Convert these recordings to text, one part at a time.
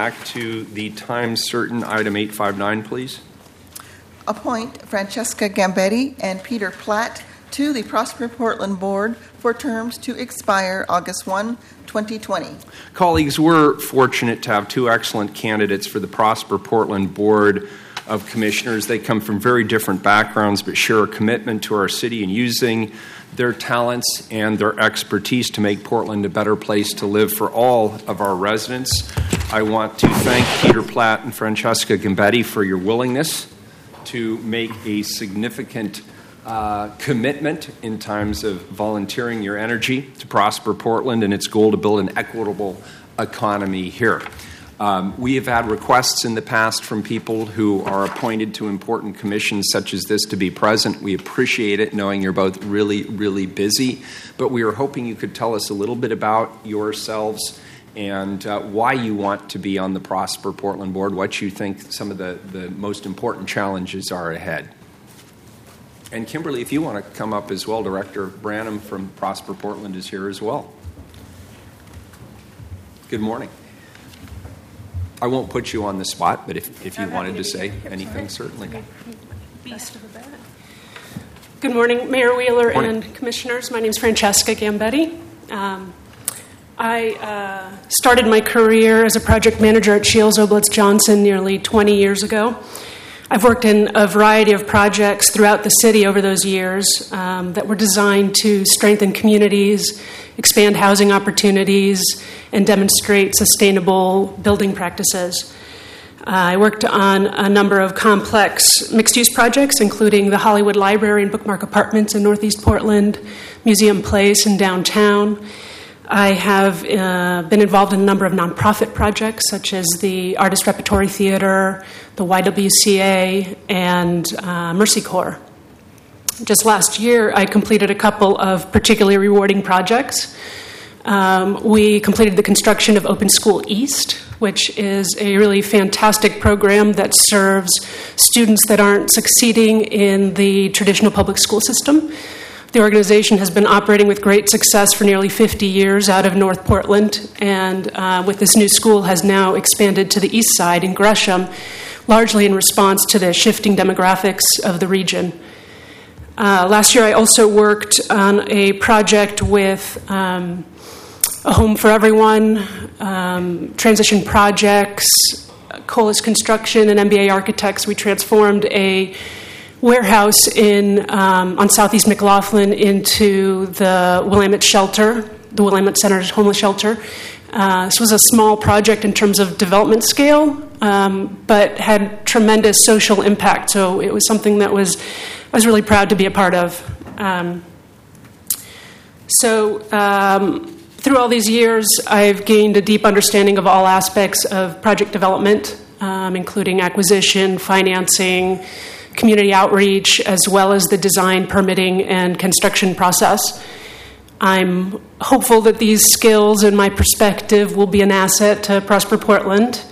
back to the time certain item 859, please. Appoint Francesca Gambetti and Peter Platt to the Prosper Portland Board for terms to expire August 1, 2020. Colleagues, we're fortunate to have two excellent candidates for the Prosper Portland Board of Commissioners. They come from very different backgrounds but share a commitment to our city and using their talents and their expertise to make Portland a better place to live for all of our residents. I want to thank Peter Platt and Francesca Gambetti for your willingness to make a significant commitment in times of volunteering your energy to prosper Portland and its goal to build an equitable economy here. We have had requests in the past from people who are appointed to important commissions such as this to be present. We appreciate it, knowing you're both really, really busy. But we are hoping you could tell us a little bit about yourselves and why you want to be on the Prosper Portland Board, what you think some of the most important challenges are ahead. And Kimberly, if you want to come up as well, Director Branham from Prosper Portland is here as well. Good morning. I won't put you on the spot, but if you wanted to say anything, certainly. Good morning, Mayor Wheeler and Commissioners. My name is Francesca Gambetti. I started my career as a project manager at Shields Oblitz Johnson nearly 20 years ago. I've worked in a variety of projects throughout the city over those years that were designed to strengthen communities, expand housing opportunities, and demonstrate sustainable building practices. I worked on a number of complex mixed-use projects, including the Hollywood Library and Bookmark Apartments in Northeast Portland, Museum Place in downtown. I have been involved in a number of nonprofit projects, such as the Artist Repertory Theater, the YWCA, and Mercy Corps. Just last year, I completed a couple of particularly rewarding projects. We completed the construction of Open School East, which is a really fantastic program that serves students that aren't succeeding in the traditional public school system. The organization has been operating with great success for nearly 50 years out of North Portland, and with this new school has now expanded to the east side in Gresham, largely in response to the shifting demographics of the region. Last year I also worked on a project with A Home for Everyone, Transition Projects, Colas Construction, and MBA Architects. We transformed a warehouse on Southeast McLaughlin into the Willamette Shelter, the Willamette Center's homeless shelter. This was a small project in terms of development scale, but had tremendous social impact. So it was something that I was really proud to be a part of. Through all these years, I've gained a deep understanding of all aspects of project development, including acquisition, financing, community outreach, as well as the design, permitting, and construction process. I'm hopeful that these skills and my perspective will be an asset to Prosper Portland.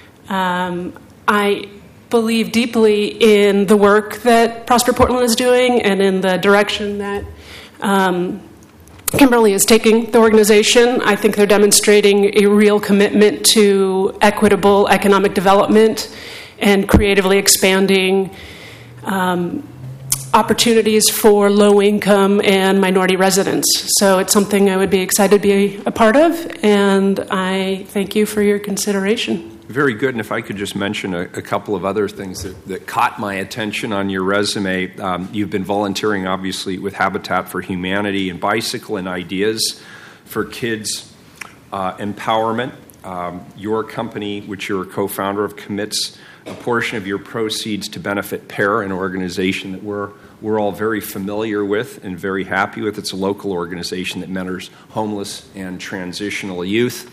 I believe deeply in the work that Prosper Portland is doing and in the direction that Kimberly is taking the organization. I think they're demonstrating a real commitment to equitable economic development and creatively expanding opportunities for low-income and minority residents. So it's something I would be excited to be a part of, and I thank you for your consideration. Very good, and if I could just mention a couple of other things that caught my attention on your resume. You've been volunteering, obviously, with Habitat for Humanity and Bicycle and Ideas for Kids Empowerment. Your company, which you're a co-founder of, commits a portion of your proceeds to benefit PAIR, an organization that we're all very familiar with and very happy with. It's a local organization that mentors homeless and transitional youth.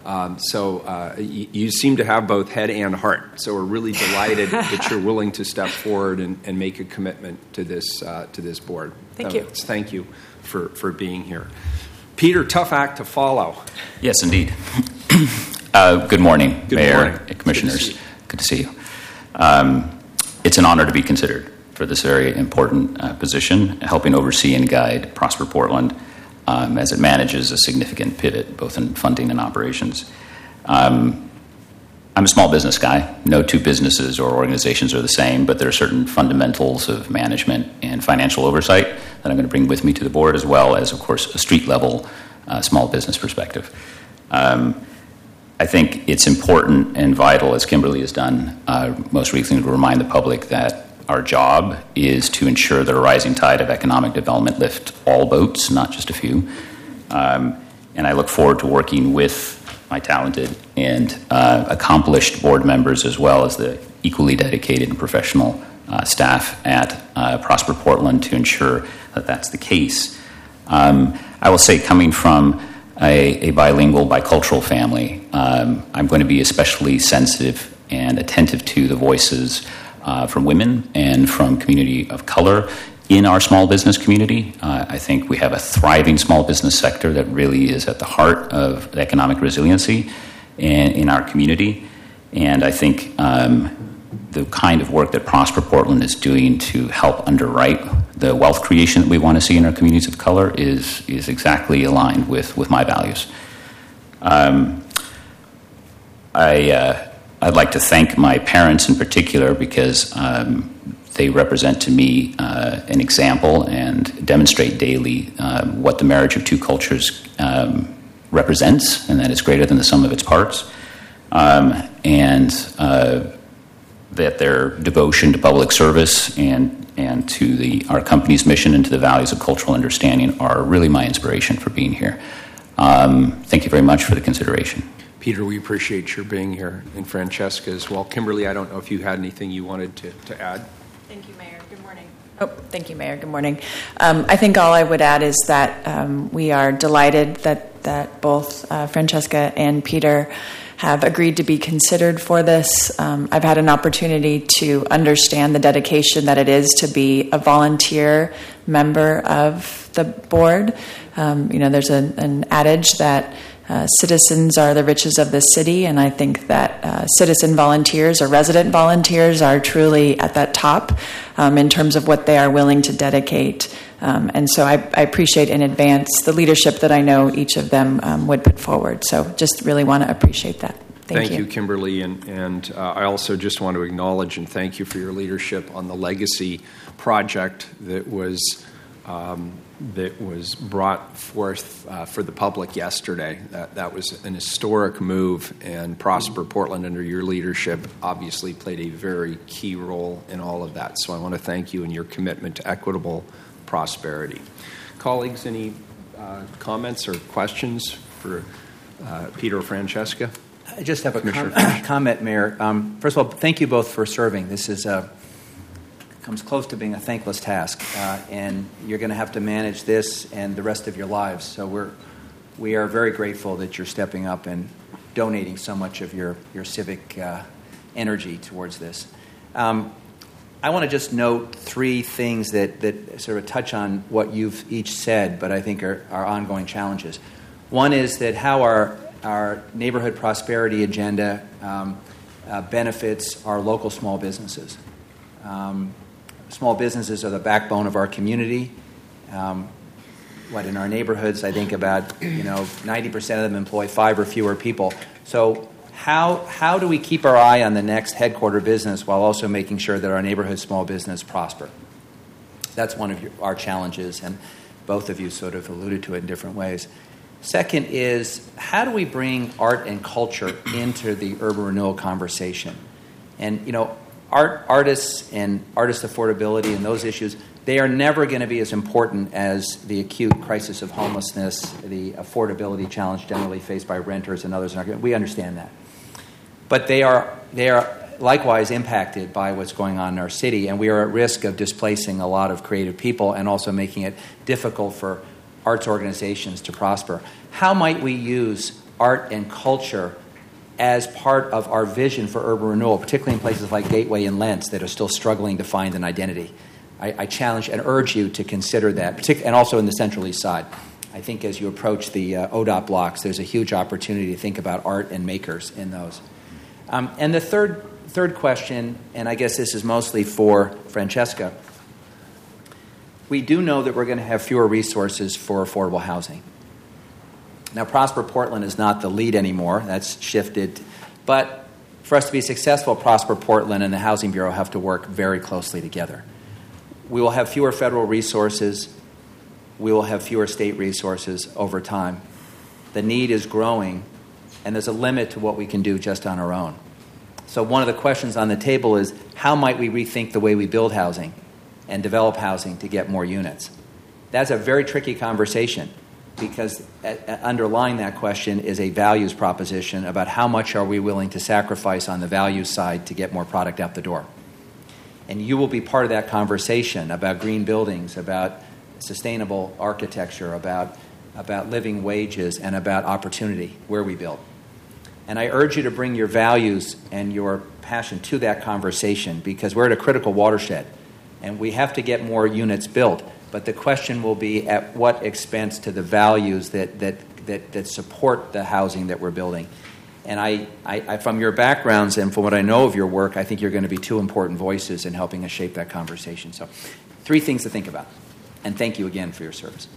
You seem to have both head and heart. So we're really delighted that you're willing to step forward and make a commitment to this board. Thank you. Thank you for being here. Peter, tough act to follow. Yes, indeed. Good morning, Mayor and Commissioners. Good to see you. It's an honor to be considered for this very important position, helping oversee and guide Prosper Portland as it manages a significant pivot both in funding and operations. I I'm a small business guy. No two businesses or organizations are the same, but there are certain fundamentals of management and financial oversight that I'm going to bring with me to the board, as well as, of course, a street-level small business perspective. I think it's important and vital, as Kimberly has done most recently, to remind the public that our job is to ensure that a rising tide of economic development lifts all boats, not just a few. And I look forward to working with my talented and accomplished board members, as well as the equally dedicated and professional staff at Prosper Portland, to ensure that that's the case. I will say, coming from a bilingual, bicultural family, I'm going to be especially sensitive and attentive to the voices from women and from community of color in our small business community. I think we have a thriving small business sector that really is at the heart of economic resiliency in our community. And I think the kind of work that Prosper Portland is doing to help underwrite the wealth creation that we want to see in our communities of color is exactly aligned with my values. I'd like to thank my parents in particular, because they represent to me an example and demonstrate daily what the marriage of two cultures represents, and that it's greater than the sum of its parts. And that their devotion to public service and to our company's mission and to the values of cultural understanding are really my inspiration for being here. Thank you very much for the consideration. Peter, we appreciate your being here, and Francesca as well. Kimberly, I don't know if you had anything you wanted to add. Thank you, Mayor. Good morning. Thank you, Mayor. Good morning. I think all I would add is that we are delighted that both Francesca and Peter have agreed to be considered for this. I've had an opportunity to understand the dedication that it is to be a volunteer member of the board. There's an adage that citizens are the riches of the city, and I think that citizen volunteers or resident volunteers are truly at that top in terms of what they are willing to dedicate. And so I appreciate in advance the leadership that I know each of them would put forward. So just really want to appreciate that. Thank you, Kimberly. And I also just want to acknowledge and thank you for your leadership on the legacy project that was brought forth for the public yesterday. That was an historic move, and Prosper Portland, under your leadership, obviously played a very key role in all of that. So I want to thank you and your commitment to equitable prosperity. Colleagues, any comments or questions for Peter or Francesca? I just have a comment, Mayor. First of all, thank you both for serving. This is comes close to being a thankless task, and you're going to have to manage this and the rest of your lives. So we are very grateful that you're stepping up and donating so much of your civic energy towards this. I want to just note three things that sort of touch on what you've each said, but I think are ongoing challenges. One is that how our neighborhood prosperity agenda benefits our local small businesses. Small businesses are the backbone of our community. In our neighborhoods, I think about 90% of them employ 5 or fewer people. So how do we keep our eye on the next headquarter business while also making sure that our neighborhood small business prosper? That's one of our challenges, and both of you sort of alluded to it in different ways. Second is, how do we bring art and culture into the urban renewal conversation? And, artists and artist affordability and those issues, they are never going to be as important as the acute crisis of homelessness, the affordability challenge generally faced by renters and others. We understand that. But they are likewise impacted by what's going on in our city, and we are at risk of displacing a lot of creative people and also making it difficult for arts organizations to prosper. How might we use art and culture as part of our vision for urban renewal, particularly in places like Gateway and Lents that are still struggling to find an identity? I challenge and urge you to consider that, and also in the Central East Side. I think as you approach the ODOT blocks, there's a huge opportunity to think about art and makers in those. And the third question, and I guess this is mostly for Francesca, we do know that we're going to have fewer resources for affordable housing. Now, Prosper Portland is not the lead anymore. That's shifted. But For us to be successful, Prosper Portland and the Housing Bureau have to work very closely together. We will have fewer federal resources. We will have fewer state resources over time. The need is growing, and there's a limit to what we can do just on our own. So one of the questions on the table is, how might we rethink the way we build housing and develop housing to get more units? That's a very tricky conversation, because underlying that question is a values proposition about how much are we willing to sacrifice on the values side to get more product out the door. And you will be part of that conversation about green buildings, about sustainable architecture, about living wages, and about opportunity where we build. And I urge you to bring your values and your passion to that conversation, because we're at a critical watershed, and we have to get more units built. But the question will be, at what expense to the values that support the housing that we're building? And I, from your backgrounds and from what I know of your work, I think you're going to be two important voices in helping us shape that conversation. So 3 things to think about. And thank you again for your service.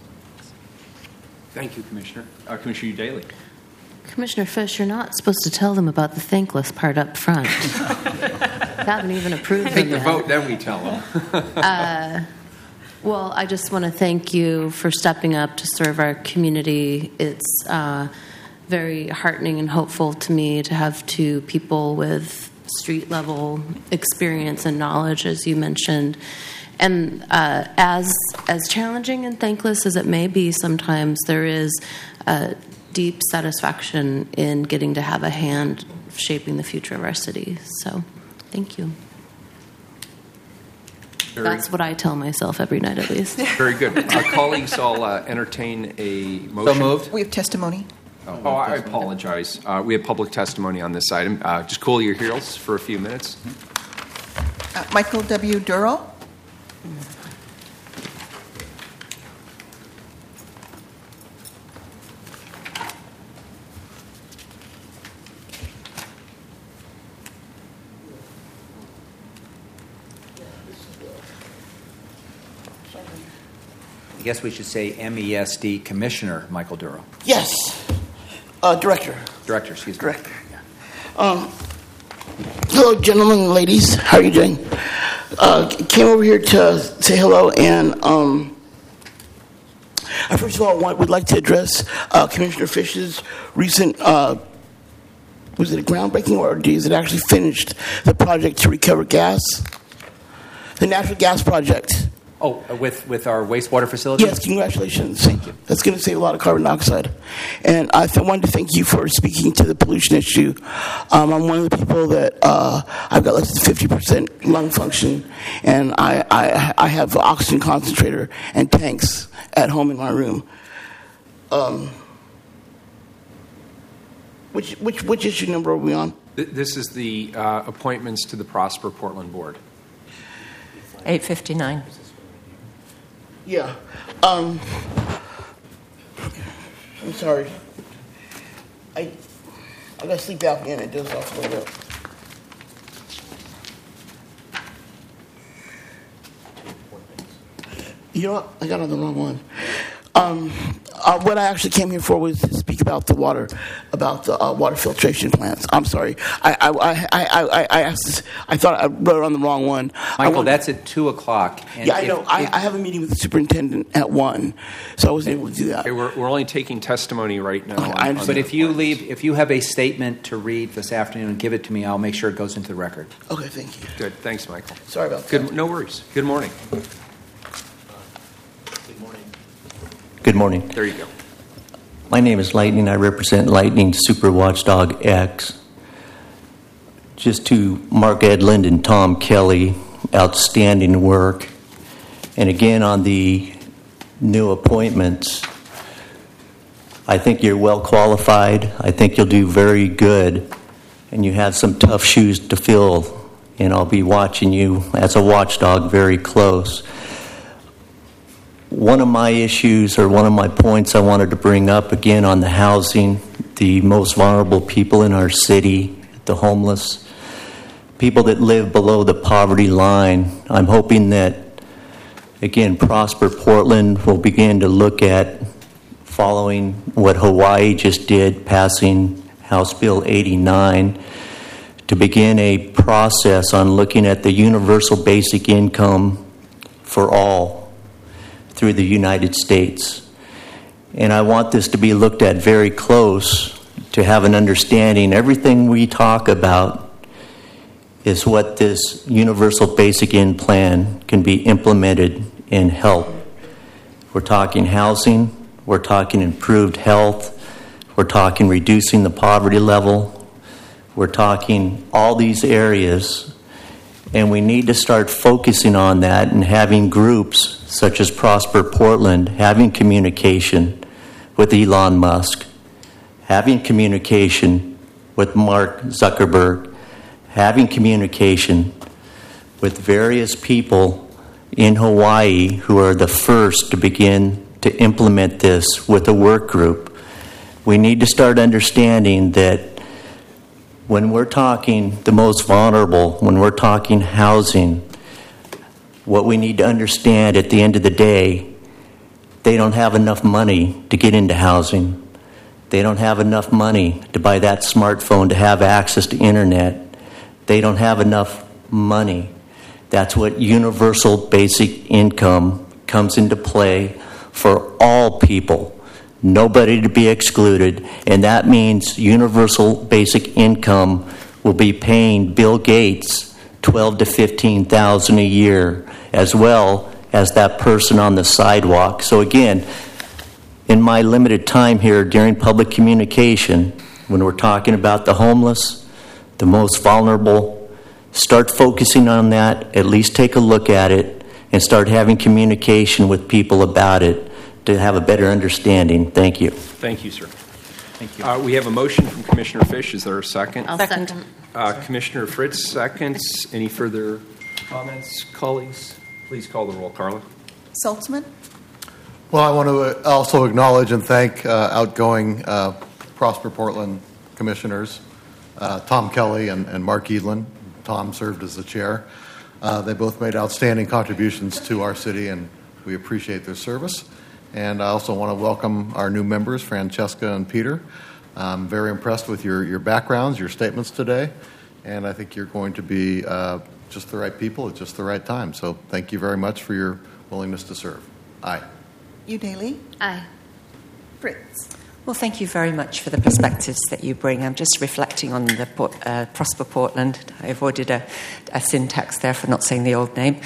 Thank you, Commissioner. Commissioner Daly. Commissioner Fish, you're not supposed to tell them about the thankless part up front. Haven't even approved them Take the yet. vote, then we tell them. Well, I just want to thank you for stepping up to serve our community. It's very heartening and hopeful to me to have 2 people with street-level experience and knowledge, as you mentioned. And as challenging and thankless as it may be sometimes, there is a deep satisfaction in getting to have a hand shaping the future of our city. So, thank you. That's what I tell myself every night, at least. Very good. Colleagues, I'll entertain a motion. So moved. We have testimony. Oh, I apologize. We have public testimony on this item. Just cool your heels for a few minutes. Michael W. Durrell. I guess we should say MESD Commissioner Michael Durrell. Yes. Director. Director, excuse me. Director. Hello, gentlemen and ladies. How are you doing? Came over here to say hello, and first of all, would like to address Commissioner Fish's recent, was it a groundbreaking, or is it actually finished, the project to recover gas? The natural gas project. Oh, with our wastewater facility? Yes, congratulations. Thank you. That's going to save a lot of carbon dioxide. And I wanted to thank you for speaking to the pollution issue. I'm one of the people that I've got less than 50% lung function, and I have an oxygen concentrator and tanks at home in my room. Which issue number are we on? This is the appointments to the Prosper Portland Board. 859. Yeah. I'm sorry. I got sleep apnea and it does off a little bit. You know what? I got on the wrong one. What I actually came here for was to speak about the water filtration plants. I'm sorry. I asked this. I thought I wrote on the wrong one. Michael, that's at 2:00. Yeah, I know. I have a meeting with the superintendent at 1, so I wasn't able to do that. Okay, we're only taking testimony right now. Okay, But if you have a statement to read this afternoon and give it to me, I'll make sure it goes into the record. Okay, thank you. Good. Thanks, Michael. Sorry about that. Good. No worries. Good morning. Good morning. There you go. My name is Lightning. I represent Lightning Super Watchdog X. Just to Mark Edlund and Tom Kelly, outstanding work. And again, on the new appointments, I think you're well qualified. I think you'll do very good. And you have some tough shoes to fill. And I'll be watching you as a watchdog very close. One of my issues, or one of my points I wanted to bring up again on the housing, the most vulnerable people in our city, the homeless, people that live below the poverty line. I'm hoping that, again, Prosper Portland will begin to look at following what Hawaii just did, passing House Bill 89, to begin a process on looking at the universal basic income for all through the United States. And I want this to be looked at very close to have an understanding. Everything we talk about is what this universal basic income plan can be implemented and help. We're talking housing, we're talking improved health, we're talking reducing the poverty level, we're talking all these areas, and we need to start focusing on that and having groups such as Prosper Portland, having communication with Elon Musk, having communication with Mark Zuckerberg, having communication with various people in Hawaii who are the first to begin to implement this with a work group. We need to start understanding that when we're talking the most vulnerable, when we're talking housing, what we need to understand at the end of the day, they don't have enough money to get into housing. They don't have enough money to buy that smartphone to have access to internet. They don't have enough money. That's what universal basic income comes into play for all people. Nobody to be excluded, and that means universal basic income will be paying Bill Gates $12,000 to $15,000 a year, as well as that person on the sidewalk. So again, in my limited time here during public communication, when we're talking about the homeless, the most vulnerable, start focusing on that, at least take a look at it, and start having communication with people about it to have a better understanding. Thank you. Thank you, sir. Thank you. We have a motion from Commissioner Fish. Is there a second? I'll second. Commissioner Fritz seconds. Any further comments, colleagues? Please call the roll, Carla. Saltzman? Well, I want to also acknowledge and thank outgoing Prosper Portland commissioners, Tom Kelly and Mark Edlin. Tom served as the chair. They both made outstanding contributions to our city, and we appreciate their service. And I also want to welcome our new members, Francesca and Peter. I'm very impressed with your backgrounds, your statements today, and I think you're going to be just the right people at just the right time. So thank you very much for your willingness to serve. Aye. Udaley? Aye. Fritz? Well, thank you very much for the perspectives that you bring. I'm just reflecting on the Prosper Portland. I avoided a syntax there for not saying the old name.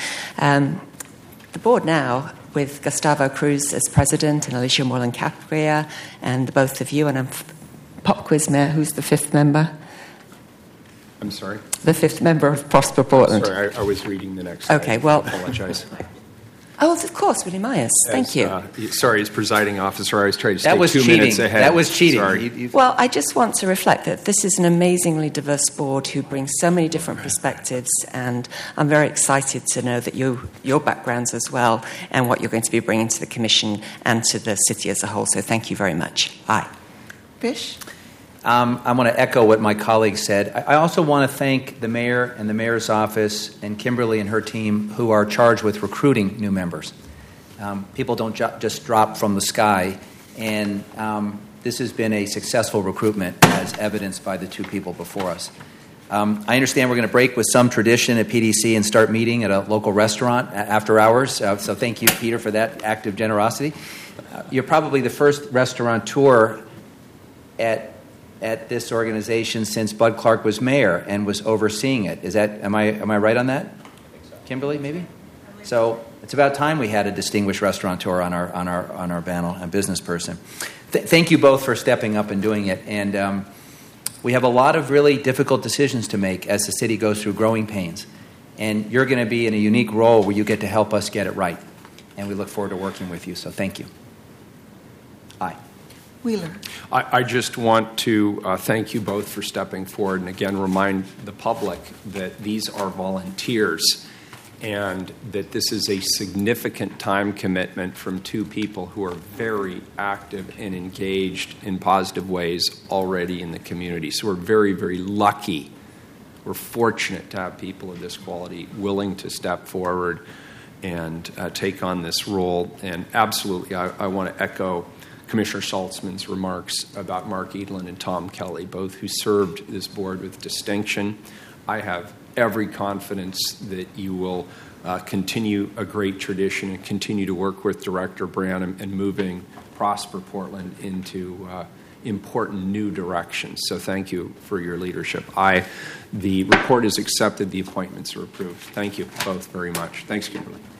The board now, with Gustavo Cruz as president and Alicia Moreland-Capria and the both of you, and I'm pop quiz mayor, who's the fifth member? I'm sorry? The fifth member of Prosper Portland. Sorry, I was reading the next Okay, slide. well... I apologize. Oh, of course, Willie Myers. Thank you. Sorry, as presiding officer, I was trying to stay That was 2 cheating. minutes ahead. That was cheating. Sorry. Well, I just want to reflect that this is an amazingly diverse board who brings so many different perspectives, and I'm very excited to know that your backgrounds as well and what you're going to be bringing to the Commission and to the city as a whole. So thank you very much. Aye. Fish? I want to echo what my colleague said. I also want to thank the mayor and the mayor's office and Kimberly and her team who are charged with recruiting new members. People don't just drop from the sky, and this has been a successful recruitment as evidenced by the two people before us. I understand we're going to break with some tradition at PDC and start meeting at a local restaurant after hours, so thank you, Peter, for that act of generosity. You're probably the first restaurateur at this organization since Bud Clark was mayor and was overseeing it. Am I right on that? I think so. Kimberly, maybe? So it's about time we had a distinguished restaurateur on our panel, a business person. Thank you both for stepping up and doing it. And we have a lot of really difficult decisions to make as the city goes through growing pains. And you're going to be in a unique role where you get to help us get it right. And we look forward to working with you. So thank you. Aye. Wheeler? I just want to thank you both for stepping forward and again remind the public that these are volunteers and that this is a significant time commitment from two people who are very active and engaged in positive ways already in the community. So we're very, very lucky. We're fortunate to have people of this quality willing to step forward and take on this role. And absolutely, I want to echo Commissioner Saltzman's remarks about Mark Edlin and Tom Kelly, both who served this board with distinction. I have every confidence that you will continue a great tradition and continue to work with Director Branham and moving Prosper Portland into important new directions. So thank you for your leadership. The report is accepted. The appointments are approved. Thank you both very much. Thanks, Kimberly.